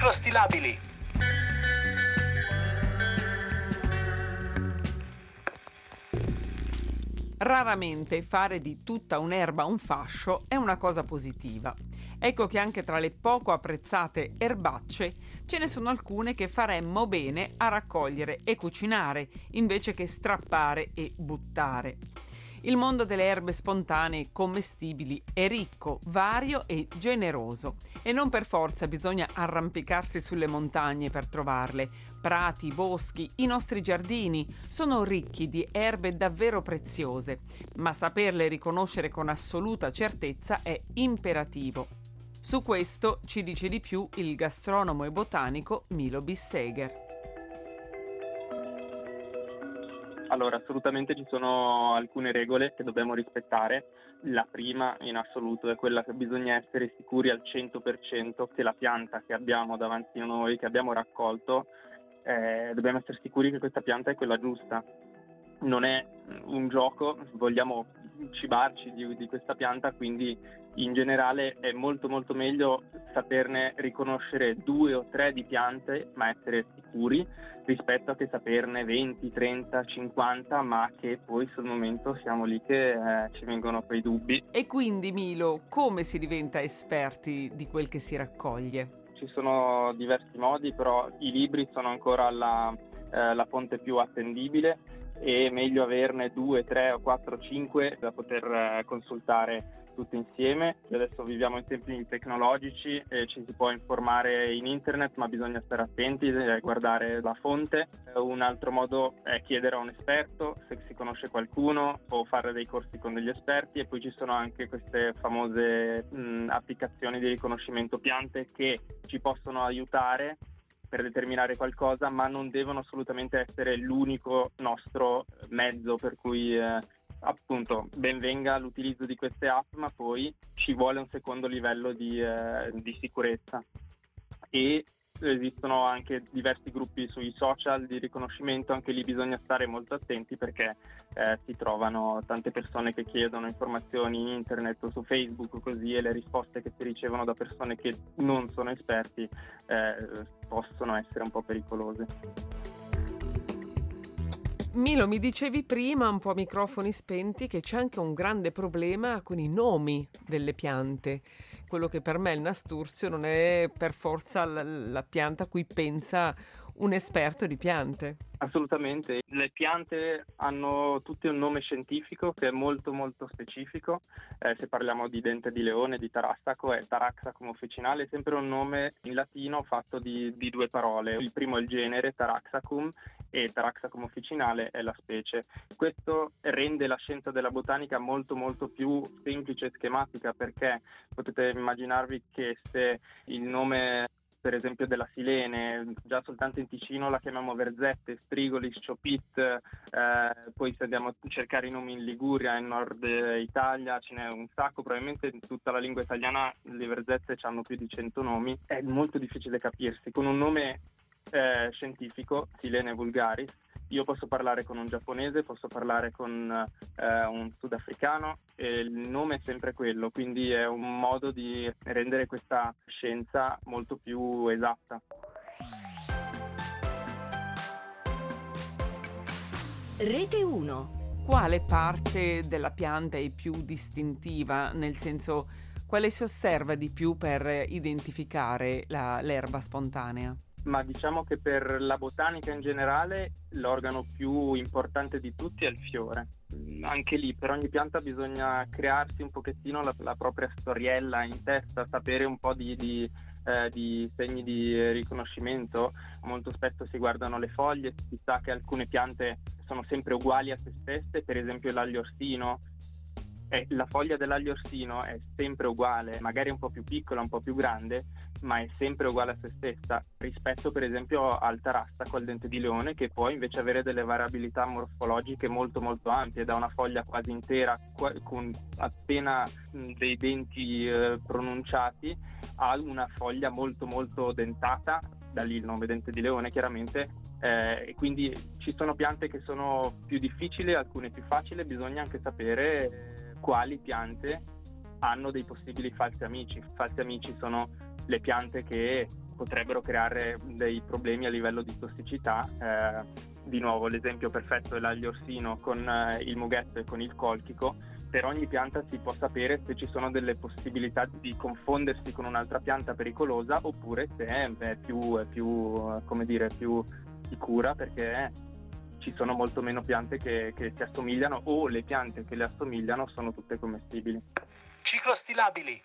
microstilabili. Raramente fare di tutta un'erba un fascio è una cosa positiva. Ecco che anche tra le poco apprezzate erbacce ce ne sono alcune che faremmo bene a raccogliere e cucinare invece che strappare e buttare. Il mondo delle erbe spontanee commestibili è ricco, vario e generoso e non per forza bisogna arrampicarsi sulle montagne per trovarle. Prati, boschi, i nostri giardini sono ricchi di erbe davvero preziose, ma saperle riconoscere con assoluta certezza è imperativo. Su questo ci dice di più il gastronomo e botanico Milo Bisseger. Allora, assolutamente ci sono alcune regole che dobbiamo rispettare. La prima in assoluto è quella che bisogna essere sicuri al 100% che la pianta che abbiamo davanti a noi, che abbiamo raccolto, dobbiamo essere sicuri che questa pianta è quella giusta. Non è un gioco, vogliamo cibarci di questa pianta, quindi in generale è molto molto meglio saperne riconoscere 2 o 3 di piante, ma essere sicuri, rispetto a che saperne 20, 30, 50, ma che poi sul momento siamo lì che ci vengono quei dubbi. E quindi, Milo, come si diventa esperti di quel che si raccoglie? Ci sono diversi modi, però i libri sono ancora la fonte più attendibile. E meglio averne 2, 3 o 4, 5 da poter consultare tutte insieme. Adesso viviamo in tempi tecnologici e ci si può informare in internet, ma bisogna stare attenti e guardare la fonte. Un altro modo è chiedere a un esperto se si conosce qualcuno o fare dei corsi con degli esperti, e poi ci sono anche queste famose applicazioni di riconoscimento piante che ci possono aiutare per determinare qualcosa, ma non devono assolutamente essere l'unico nostro mezzo, per cui appunto ben venga l'utilizzo di queste app, ma poi ci vuole un secondo livello di sicurezza. E esistono anche diversi gruppi sui social di riconoscimento, anche lì bisogna stare molto attenti perché si trovano tante persone che chiedono informazioni in internet o su Facebook così, e le risposte che si ricevono da persone che non sono esperti possono essere un po' pericolose. Milo, mi dicevi prima, un po' a microfoni spenti, che c'è anche un grande problema con i nomi delle piante. Quello che per me è il nasturzio non è per forza la pianta a cui pensa un esperto di piante. Assolutamente, le piante hanno tutte un nome scientifico che è molto molto specifico. Se parliamo di dente di leone, di tarassaco, è Taraxacum officinale, è sempre un nome in latino fatto di 2 parole. Il primo è il genere, Taraxacum, e Taraxacum officinale è la specie. Questo rende la scienza della botanica molto molto più semplice e schematica, perché potete immaginarvi che se il nome per esempio della silene, già soltanto in Ticino la chiamiamo verzette, strigolis, ciopit, poi se andiamo a cercare i nomi in Liguria, in nord Italia ce n'è un sacco, probabilmente in tutta la lingua italiana le verzette hanno più di 100 nomi, è molto difficile capirsi. Con un nome scientifico, Silene vulgaris, io posso parlare con un giapponese, posso parlare con un sudafricano, e il nome è sempre quello, quindi è un modo di rendere questa scienza molto più esatta. Rete 1. Quale parte della pianta è più distintiva, nel senso, quale si osserva di più per identificare l'erba spontanea? Ma diciamo che per la botanica in generale l'organo più importante di tutti è il fiore. Anche lì per ogni pianta bisogna crearsi un pochettino la propria storiella in testa, sapere un po' di segni di riconoscimento. Molto spesso si guardano le foglie, si sa che alcune piante sono sempre uguali a se stesse, per esempio l'aglio orsino. La foglia dell'aglio orsino è sempre uguale, magari un po' più piccola, un po' più grande, ma è sempre uguale a se stessa, rispetto per esempio al tarassaco, al dente di leone, che può invece avere delle variabilità morfologiche molto molto ampie, da una foglia quasi intera con appena dei denti pronunciati a una foglia molto molto dentata, da lì il nome dente di leone chiaramente. E quindi ci sono piante che sono più difficili, alcune più facili, bisogna anche sapere quali piante hanno dei possibili falsi amici. Falsi amici sono le piante che potrebbero creare dei problemi a livello di tossicità. Di nuovo l'esempio perfetto è l'aglio orsino con il mughetto e con il colchico. Per ogni pianta si può sapere se ci sono delle possibilità di confondersi con un'altra pianta pericolosa oppure se è più sicura, perché ci sono molto meno piante che si assomigliano, o le piante che le assomigliano sono tutte commestibili. Ciclostilabili.